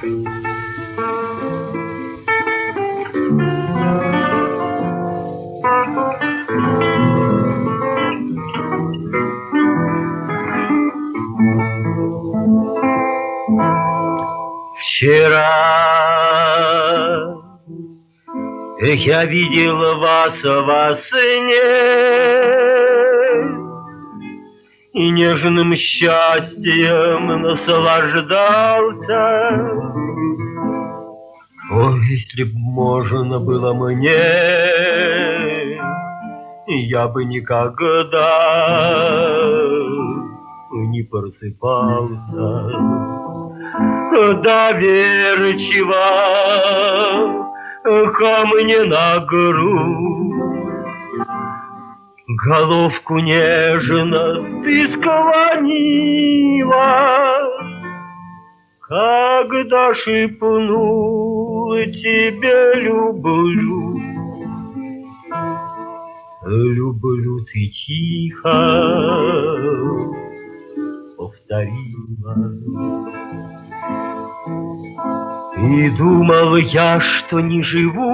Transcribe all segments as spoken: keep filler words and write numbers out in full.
Вчера я видел вас во сне и нежным счастьем наслаждался. О, если б можно было мне, я бы никогда не просыпался. Доверчиво ко мне на грудь головку нежно ты склонила, когда шепнул тебе люблю. Люблю, ты тихо повторила. И думал я, что не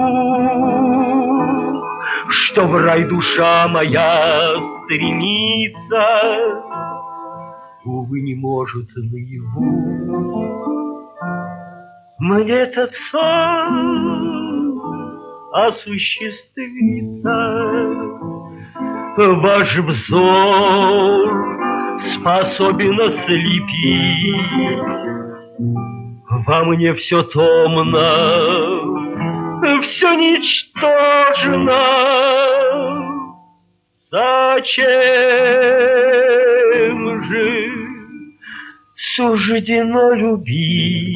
живу, что в рай душа моя стремится, увы, не может наяву мне этот сон осуществится. Ваш взор способен ослепить, во мне все томно, все ничтожно. Зачем же суждено любить?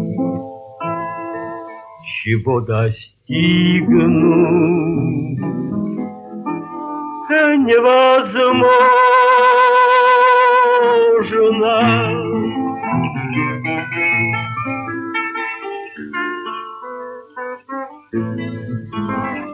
Чего достигну невозможно. Thank you.